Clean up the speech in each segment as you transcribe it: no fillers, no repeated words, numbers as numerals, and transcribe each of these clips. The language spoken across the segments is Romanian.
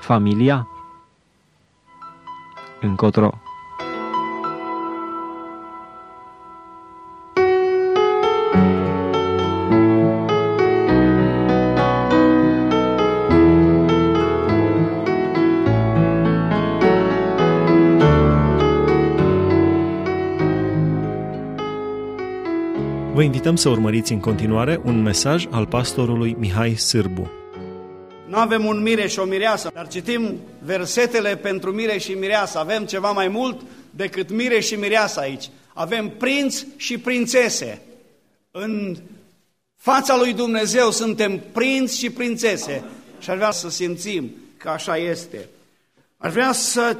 Familia? Încotro. Vă invităm să urmăriți în continuare un mesaj al pastorului Mihai Sârbu. Nu avem un mire și o mireasă, dar citim versetele pentru mire și mireasă. Avem ceva mai mult decât mire și mireasă aici. Avem prinți și prințese. În fața lui Dumnezeu suntem prinți și prințese. Și aș vrea să simțim că așa este. Aș vrea să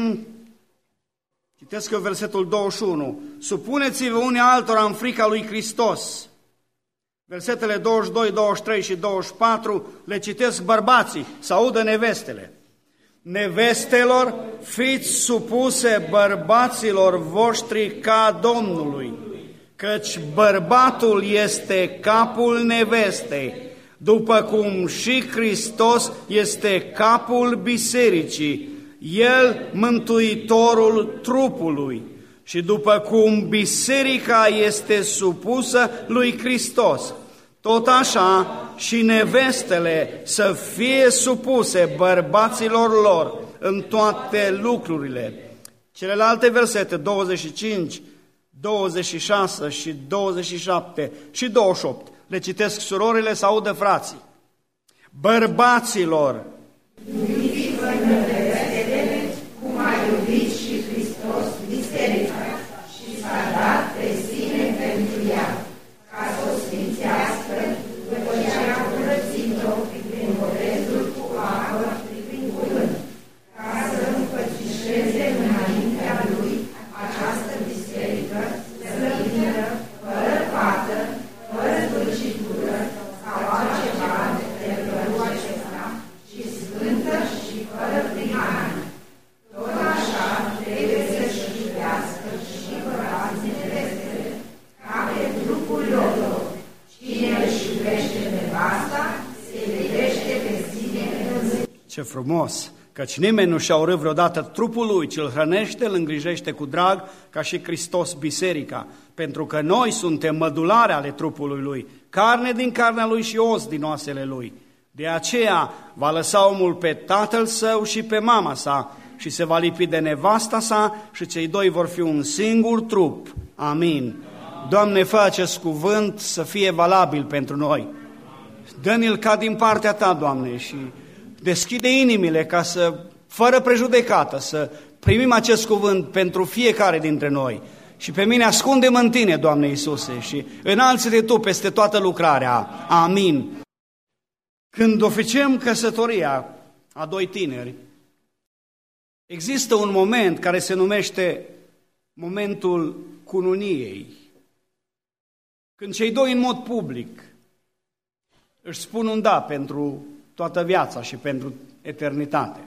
citesc eu versetul 21. Supuneți-vă unii altora în frica lui Hristos. Versetele 22, 23 și 24 le citesc bărbații, să audă nevestele. Nevestelor, fiți supuse bărbaților voștri ca Domnului, căci bărbatul este capul nevestei, după cum și Hristos este capul bisericii, El mântuitorul trupului. Și după cum biserica este supusă lui Hristos, tot așa și nevestele să fie supuse bărbaților lor în toate lucrurile. Celelalte versete, 25, 26 și 27 și 28, le citesc surorile să audă frații. Bărbaților, iubiți-vă nevestele, cum a iubit și Hristos biserica și s-a dat pe sine pentru ea, ca să o sfințească, după ce a curățit-o prin botezul cu apă, prin cuvânt, ca să împățișeze înaintea lui această biserică, slăvită, fără pată, fără zgârcitură sau altceva de felul acesta, și sfântă și fără prihană. Tot așa trebuie să-și iubească și bărbații nevestele, ca pe trupul lor. Cine își iubește nevasta, se iubește pe sine însuși. ce frumos! Căci nimeni nu și-a urât vreodată trupul lui, ci îl hrănește, îl îngrijește cu drag, ca și Hristos biserica, pentru că noi suntem mădulare ale trupului lui, carne din carnea lui și os din oasele lui. De aceea va lăsa omul pe tatăl său și pe mama sa și se va lipi de nevasta sa și cei doi vor fi un singur trup. Amin. Doamne, fă acest cuvânt să fie valabil pentru noi. Dă-ne-l ca din partea Ta, Doamne, și deschide inimile ca să, fără prejudecată, să primim acest cuvânt pentru fiecare dintre noi. Și pe mine ascunde-mă în Tine, Doamne Iisuse, și înalță-te Tu peste toată lucrarea. Amin. Când oficiem căsătoria a doi tineri, există un moment care se numește momentul cununiei. Când cei doi în mod public își spun un da pentru toată viața și pentru eternitate.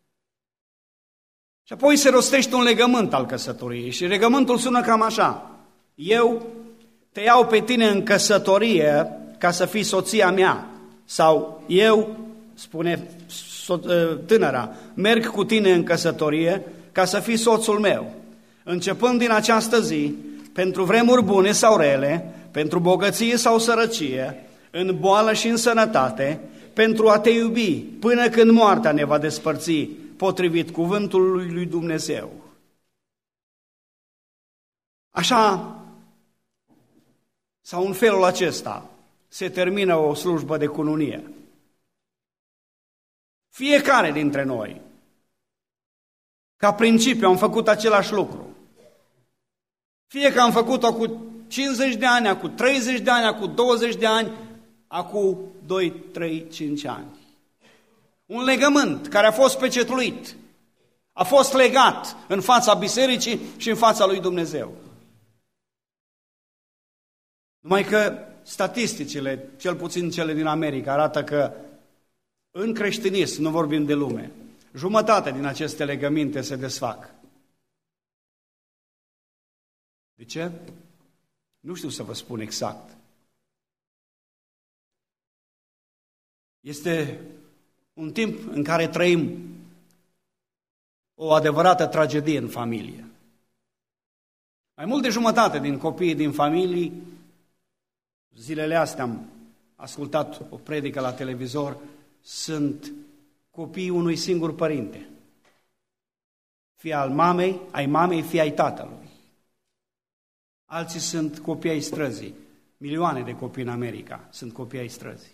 Și apoi se rostește un legământ al căsătoriei și legământul sună cam așa. Eu te iau pe tine în căsătorie ca să fii soția mea. Sau eu, spune tânăra, merg cu tine în căsătorie ca să fii soțul meu. Începând din această zi, pentru vremuri bune sau rele, pentru bogăție sau sărăcie, în boală și în sănătate, pentru a te iubi, până când moartea ne va despărți, potrivit cuvântului lui Dumnezeu. Așa, sau în felul acesta, se termină o slujbă de cununie. Fiecare dintre noi, ca principiu, am făcut același lucru. Fie că am făcut-o cu 50 de ani, cu 30 de ani, cu 20 de ani, acum 2, 3, 5 ani. Un legământ care a fost pecetluit, a fost legat în fața bisericii și în fața lui Dumnezeu. Numai că statisticile, cel puțin cele din America, arată că în creștinism, nu vorbim de lume, jumătate din aceste legăminte se desfac. De ce? Nu știu să vă spun exact. Este Un timp în care trăim o adevărată tragedie în familie. Mai mult de jumătate din copiii din familii, zilele astea am ascultat o predică la televizor, sunt copiii unui singur părinte. Fie al mamei, ai mamei, fie ai tatălui. Alții sunt copii ai străzii. Milioane de copii în America sunt copii ai străzii.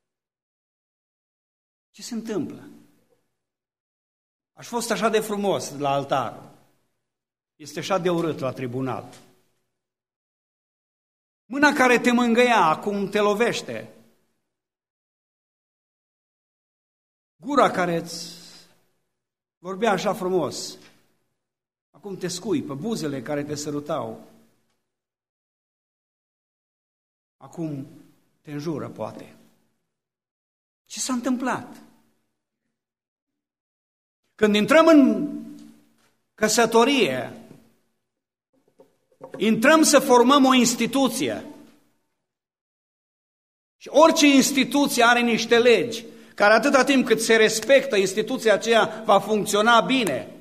Ce se întâmplă? Aș fost așa de frumos la altar. Este așa de urât la tribunal. Mâna care te mângâia, acum te lovește. Gura care îți vorbea așa frumos, acum te scuipă. Buzele care te sărutau, acum te înjură, poate. Ce s-a întâmplat? Când intrăm în căsătorie, intrăm să formăm o instituție. Și orice instituție are niște legi, care atâta timp cât se respectă, instituția aceea va funcționa bine.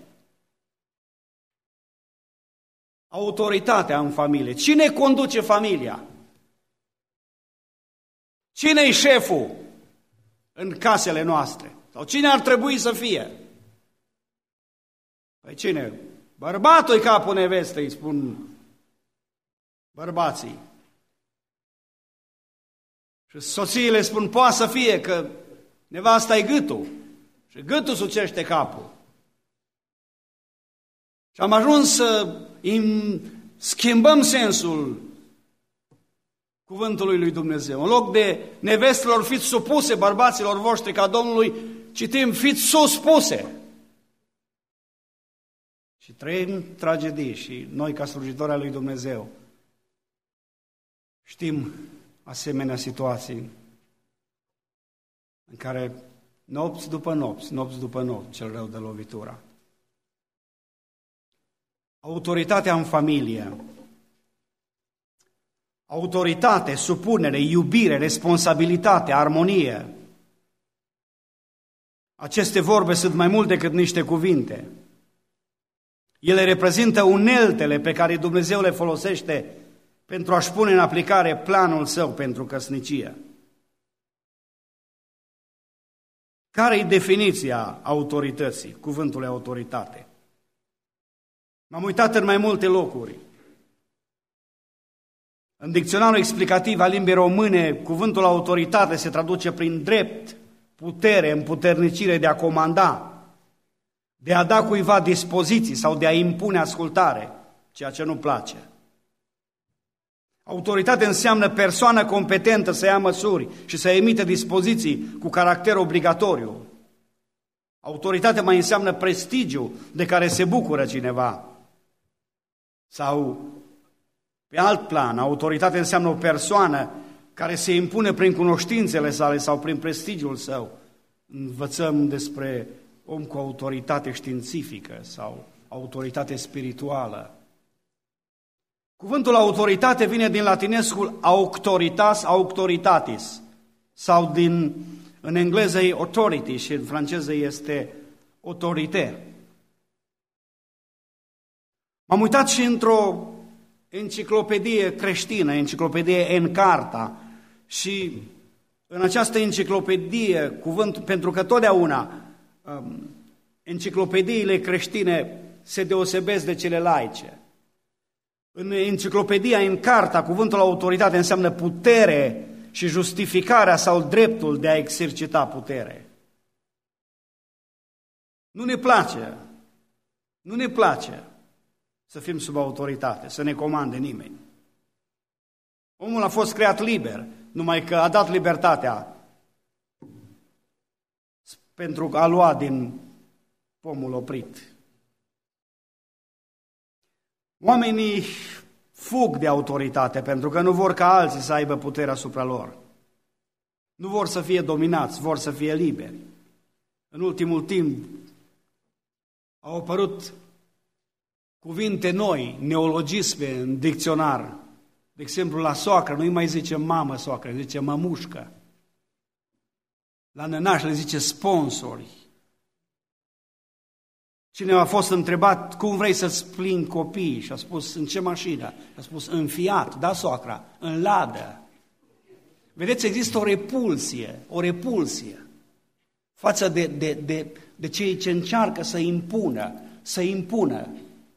Autoritatea în familie. Cine conduce familia? Cine-i șeful în casele noastre? Sau cine ar trebui să fie? Păi cine? Bărbatul e capul nevestei, îi spun bărbații. Și soțiile spun, poate să fie, că nevasta e gâtul. Și gâtul sucește capul. Și am ajuns să schimbăm sensul cuvântului lui Dumnezeu. În loc de nevestelor fiți supuse bărbaților voștri ca Domnului, citim fiți suspuse. Și trăim tragedii și noi ca slujitori al lui Dumnezeu știm asemenea situații în care nopți după nopți cel rău de lovitura. Autoritatea în familie. Autoritate, supunere, iubire, responsabilitate, armonie. Aceste vorbe sunt mai mult decât niște cuvinte. Ele reprezintă uneltele pe care Dumnezeu le folosește pentru a-și pune în aplicare planul său pentru căsnicie. Care e definiția autorității, cuvântului autoritate? M-am uitat în mai multe locuri. În dicționarul explicativ al limbii române, cuvântul autoritate se traduce prin drept, putere, împuternicire de a comanda, de a da cuiva dispoziții sau de a impune ascultare, ceea ce nu place. Autoritate înseamnă persoană competentă să ia măsuri și să emite dispoziții cu caracter obligatoriu. Autoritate mai înseamnă prestigiu de care se bucură cineva. Sau, pe alt plan, autoritate înseamnă o persoană care se impune prin cunoștințele sale sau prin prestigiul său. Învățăm despre om cu autoritate științifică sau autoritate spirituală. Cuvântul autoritate vine din latinescul auctoritas, auctoritatis, sau în engleză e authority și în franceză este autorité. M-am uitat și într-o enciclopedie creștină, enciclopedie Encarta, și în această enciclopedie, pentru că totdeauna enciclopediile creștine se deosebesc de cele laice. În enciclopedia Encarta, cuvântul autoritate înseamnă putere și justificarea sau dreptul de a exercita putere. Nu ne place să fim sub autoritate, să ne comande nimeni. Omul a fost creat liber, numai că a dat libertatea pentru a lua din pomul oprit. Oamenii fug de autoritate pentru că nu vor ca alții să aibă puterea asupra lor. Nu vor să fie dominați, vor să fie liberi. În ultimul timp au apărut cuvinte noi, neologisme în dicționar. De exemplu, la soacră nu-i mai zice mamă soacră, zice mămușcă. La nănași le zice sponsori. Cineva a fost întrebat, cum vrei să-ți plimbi copiii? Și a spus, în ce mașină? A spus, în Fiat, da, soacra, în Ladă. Vedeți, există o repulsie față de cei ce încearcă să impună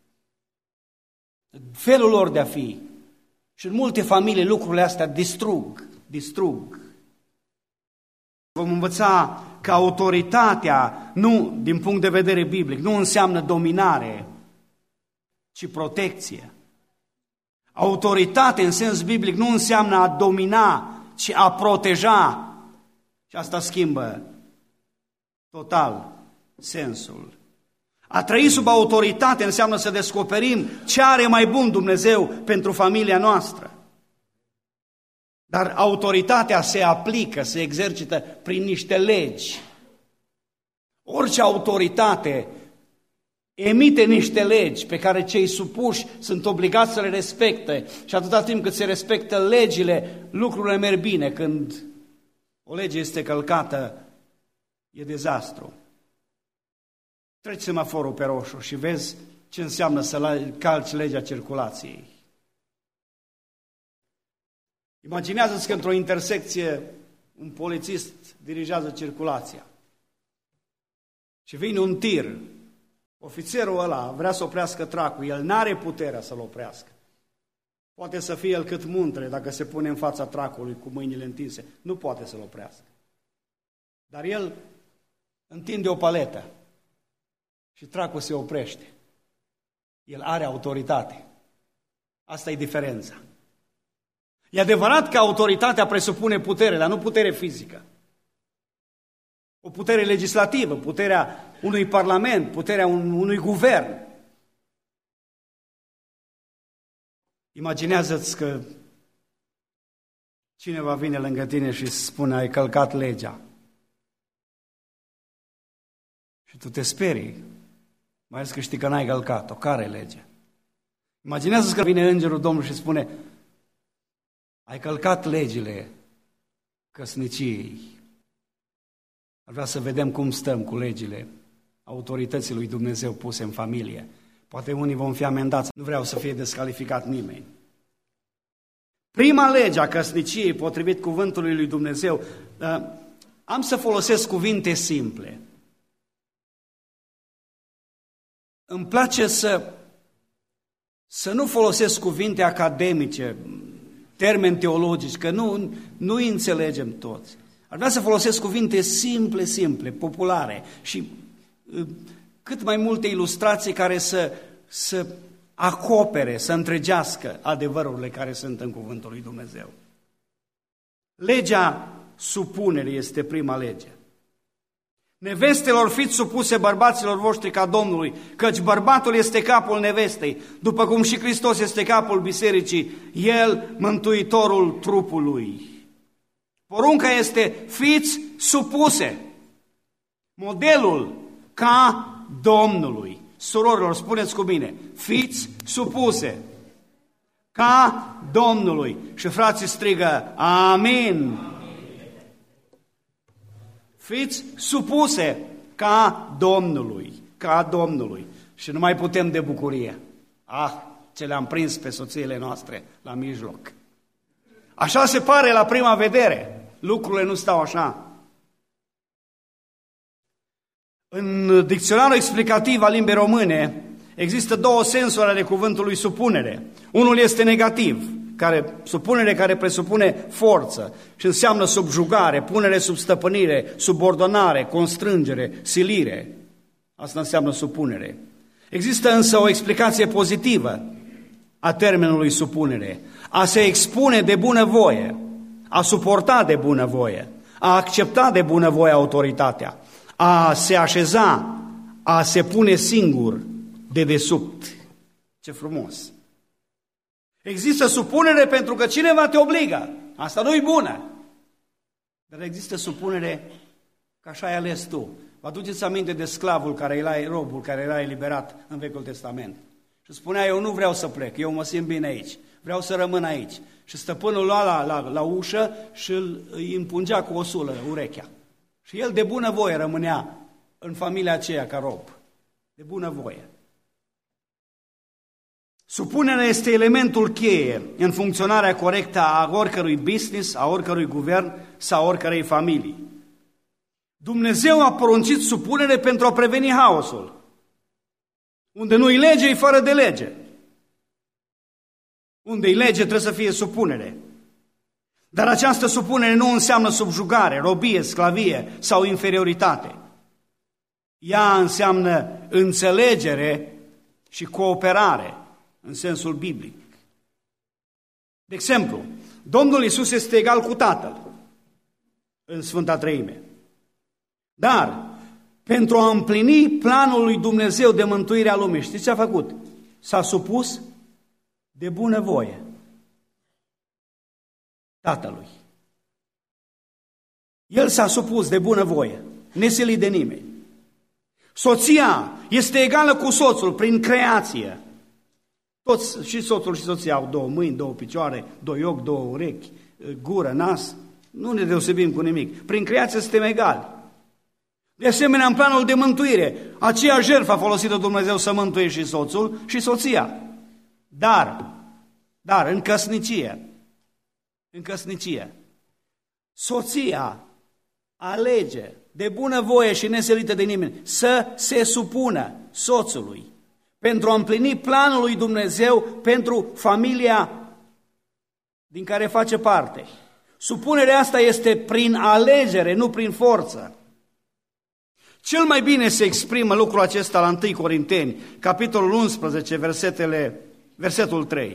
felul lor de a fi. Și în multe familii lucrurile astea distrug. Vom învăța că autoritatea, nu din punct de vedere biblic, nu înseamnă dominare, ci protecție. Autoritate în sens biblic nu înseamnă a domina, ci a proteja. Și asta schimbă total sensul. A trăi sub autoritate înseamnă să descoperim ce are mai bun Dumnezeu pentru familia noastră. Dar autoritatea se aplică, se exercită prin niște legi. Orice autoritate emite niște legi pe care cei supuși sunt obligați să le respecte și atâta timp cât se respectă legile, lucrurile merg bine. Când o lege este călcată, e dezastru. Treci semaforul pe roșu și vezi ce înseamnă să calci legea circulației. Imaginează-ți că într-o intersecție un polițist dirigează circulația și vine un tir. Ofițerul ăla vrea să oprească tracul, el n-are puterea să-l oprească. Poate să fie el cât muntre dacă se pune în fața tracului cu mâinile întinse, nu poate să-l oprească. Dar el întinde o paletă și tracul se oprește. El are autoritate. Asta e diferența. E adevărat că autoritatea presupune putere, dar nu putere fizică. O putere legislativă, puterea unui parlament, puterea unui guvern. Imaginează-ți că cineva vine lângă tine și spune, ai călcat legea. Și tu te sperii, mai ales că știi că n-ai călcat-o. Care lege? Imaginează-ți că vine îngerul Domnului și spune, ai călcat legile căsniciei. Ar vrea să vedem cum stăm cu legile autorității lui Dumnezeu puse în familie. Poate unii vom fi amendați. Nu vreau să fie descalificat nimeni. Prima lege a căsniciei, potrivit cuvântului lui Dumnezeu, am să folosesc cuvinte simple. Îmi place să nu folosesc cuvinte academice, termeni teologici, că nu îi înțelegem toți. Ar vrea să folosesc cuvinte simple, populare și cât mai multe ilustrații care să acopere, să întregească adevărurile care sunt în cuvântul lui Dumnezeu. Legea supunerii este prima lege. Nevestelor, fiți supuse bărbaților voștri ca Domnului, căci bărbatul este capul nevestei, după cum și Hristos este capul bisericii, El mântuitorul trupului. Porunca este, fiți supuse, modelul ca Domnului. Surorilor, spuneți cu mine, fiți supuse ca Domnului. Și frații strigă, amin. Fiți supuse ca Domnului. Și nu mai putem de bucurie. Ce le-am prins pe soțiile noastre la mijloc. Așa se pare la prima vedere. Lucrurile nu stau așa. În dicționarul explicativ al limbii române există două sensuri ale cuvântului supunere. Unul este negativ, supunere care presupune forță și înseamnă subjugare, punere sub stăpânire, subordonare, constrângere, silire. Asta înseamnă supunere. Există însă o explicație pozitivă a termenului supunere. A se expune de bunăvoie, a suporta de bunăvoie, a accepta de bunăvoie autoritatea, a se așeza, a se pune singur de desubt. Ce frumos! Există supunere pentru că cineva te obligă. Asta nu-i bună. Dar există supunere că așa ai ales tu. Vă aduceți aminte de sclavul care era robul, care era eliberat în Vechiul Testament. Și spunea, eu nu vreau să plec, eu mă simt bine aici, vreau să rămân aici. Și stăpânul lua la ușă și îi împungea cu o sulă urechea. Și el de bunăvoie rămânea în familia aceea ca rob. De bunăvoie. Supunerea este elementul cheie în funcționarea corectă a oricărui business, a oricărui guvern sau a oricărei familii. Dumnezeu a poruncit supunere pentru a preveni haosul. Unde nu-i lege, e fără de lege. Unde-i lege, trebuie să fie supunere. Dar această supunere nu înseamnă subjugare, robie, sclavie sau inferioritate. Ea înseamnă înțelegere și cooperare, în sensul biblic. De exemplu, Domnul Iisus este egal cu Tatăl în Sfânta Treime. Dar, pentru a împlini planul lui Dumnezeu de mântuire a lumii, știți ce a făcut? S-a supus de bunăvoie Tatălui. El s-a supus de bunăvoie, nesilit de nimeni. Soția este egală cu soțul prin creație. Toți, și soțul și soția au 2 mâini, 2 picioare, 2 ochi, 2 urechi, gură, nas. Nu ne deosebim cu nimic. Prin creație suntem egali. De asemenea, în planul de mântuire, aceea jertfă a folosit Dumnezeu să mântuie și soțul și soția. Dar în căsnicie, soția alege de bunăvoie și nesilită de nimeni să se supună soțului pentru a împlini planul lui Dumnezeu pentru familia din care face parte. Supunerea asta este prin alegere, nu prin forță. Cel mai bine se exprimă lucrul acesta la 1 Corinteni, capitolul 11, versetul 3.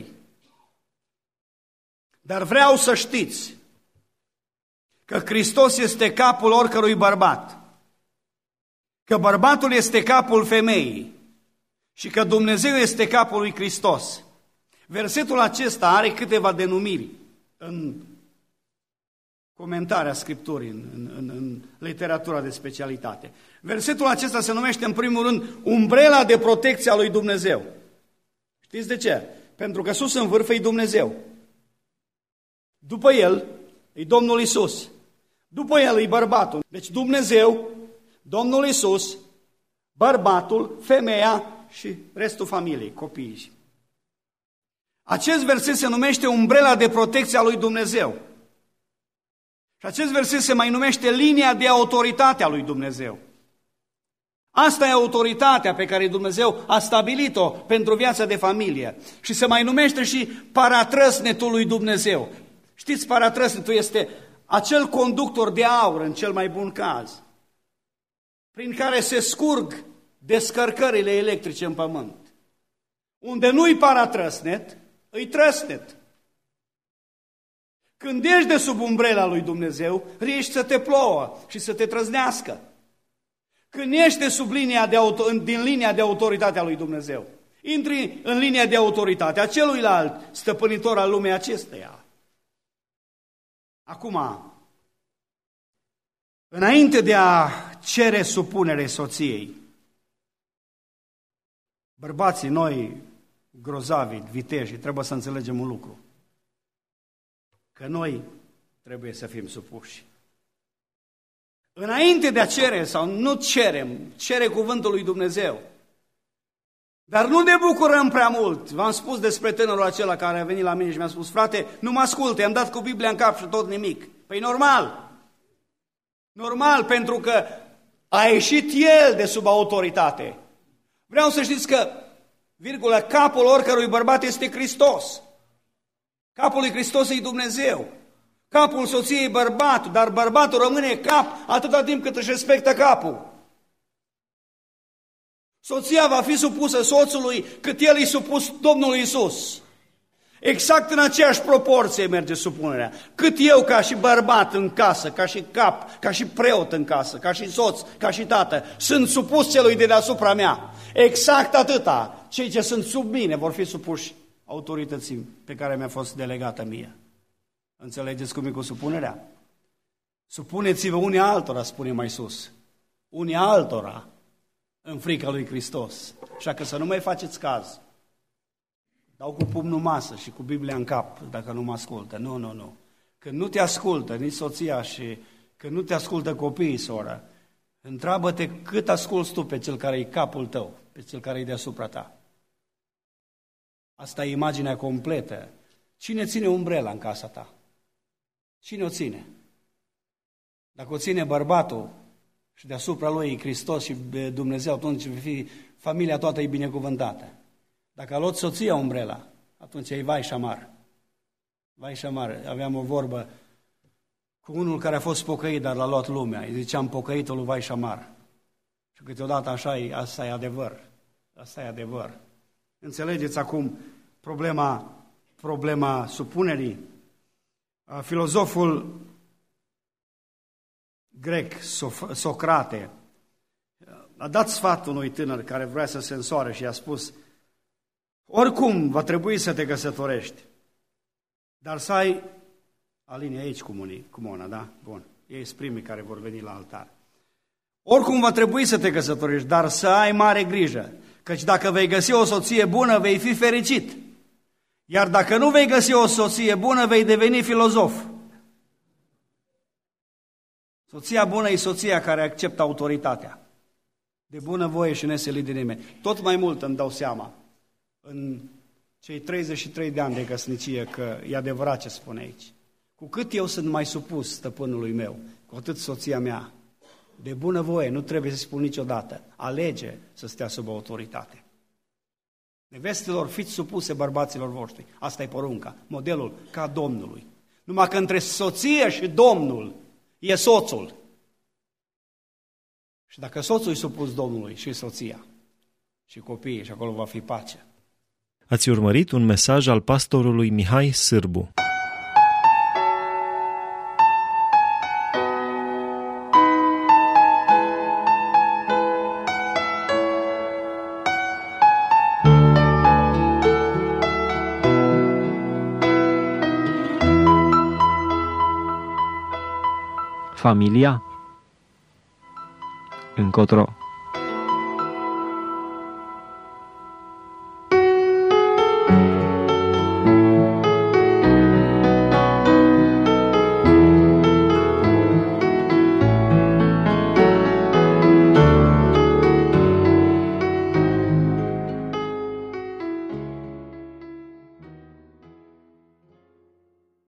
Dar vreau să știți că Hristos este capul oricărui bărbat, că bărbatul este capul femeii și că Dumnezeu este capul lui Hristos. Versetul acesta are câteva denumiri în comentarea Scripturii, în literatura de specialitate. Versetul acesta se numește în primul rând umbrela de protecție a lui Dumnezeu. Știți de ce? Pentru că sus în vârf e Dumnezeu. După el e Domnul Iisus. După el e bărbatul. Deci Dumnezeu, Domnul Iisus, bărbatul, femeia și restul familiei, copiii. Acest verset se numește umbrela de protecție a lui Dumnezeu. Și acest verset se mai numește linia de autoritate a lui Dumnezeu. Asta e autoritatea pe care Dumnezeu a stabilit-o pentru viața de familie. Și se mai numește și paratrăsnetul lui Dumnezeu. Știți, paratrăsnetul este acel conductor de aur, în cel mai bun caz, prin care se scurg descărcările electrice în pământ. Unde nu-i paratrăsnet, îi trăsnet. Când ești de sub umbrela lui Dumnezeu, riști să te plouă și să te trăznească. Când ești de sub din linia de autoritate a lui Dumnezeu, intri în linia de autoritate a celuilalt stăpânitor al lumii acesteia. Acum, înainte de a cere supunere soției, bărbații noi, grozavi, viteji, trebuie să înțelegem un lucru. Că noi trebuie să fim supuși. Înainte de a cere, sau nu cerem, cere cuvântul lui Dumnezeu. Dar nu ne bucurăm prea mult. V-am spus despre tânărul acela care a venit la mine și mi-a spus: frate, nu mă asculte, am dat cu Biblia în cap și tot nimic. Păi normal. Normal, pentru că a ieșit el de sub autoritate. Vreau să știți că, capul oricărui bărbat este Hristos. Capul lui Hristos e Dumnezeu. Capul soției e bărbatul, dar bărbatul rămâne cap atâta timp cât își respectă capul. Soția va fi supusă soțului cât el e supus Domnului Iisus. Exact în aceeași proporție merge supunerea. Cât eu ca și bărbat în casă, ca și cap, ca și preot în casă, ca și soț, ca și tată, sunt supus celui de deasupra mea. Exact atâta. Cei ce sunt sub mine vor fi supuși autorității pe care mi-a fost delegată mie. Înțelegeți cum e cu supunerea? Supuneți-vă unii altora, spune mai sus. Unii altora în frica lui Hristos. Așa că să nu mai faceți caz. Dau cu pumnul masă și cu Biblia în cap, dacă nu mă ascultă. Nu. Când nu te ascultă nici soția și Când nu te ascultă copiii, soră, întreabă-te cât asculți tu pe cel care e capul tău, pe cel care e deasupra ta. Asta e imaginea completă. Cine ține umbrela în casa ta? Cine o ține? Dacă o ține bărbatul și deasupra lui e Hristos și Dumnezeu, atunci familia toată e binecuvântată. Dacă a luat soția umbrela, atunci e vai și amar. Vai și amar. Aveam o vorbă cu unul care a fost pocăit, dar l-a luat lumea. Îi ziceam pocăitul lui vai și amar. Și câteodată așa e, asta e adevăr. Asta e adevăr. Înțelegeți acum problema supunerii? Filozoful grec, Socrate, a dat sfat unui tânăr care vrea să se însoare și i-a spus: oricum va trebui să te căsătorești, dar să ai, alinea aici cu Mona, da? Bun, ei sunt primii care vor veni la altar. Oricum va trebui să te căsătorești, dar să ai mare grijă, căci dacă vei găsi o soție bună, vei fi fericit, iar dacă nu vei găsi o soție bună, vei deveni filozof. Soția bună e soția care acceptă autoritatea, de bunăvoie și neselit de nimeni. Tot mai mult îmi dau seama, în cei 33 de ani de căsnicie, că e adevărat ce spune aici. Cu cât eu sunt mai supus stăpânului meu, cu atât soția mea, de bunăvoie, nu trebuie să spun niciodată, alege să stea sub autoritate. Nevestelor, fiți supuse bărbaților voștri. Asta e porunca, modelul ca Domnului. Numai că între soție și Domnul e soțul. Și dacă soțul e supus Domnului și soția și copiii, și acolo va fi pace. Ați urmărit un mesaj al pastorului Mihai Sârbu. Familia? Încotro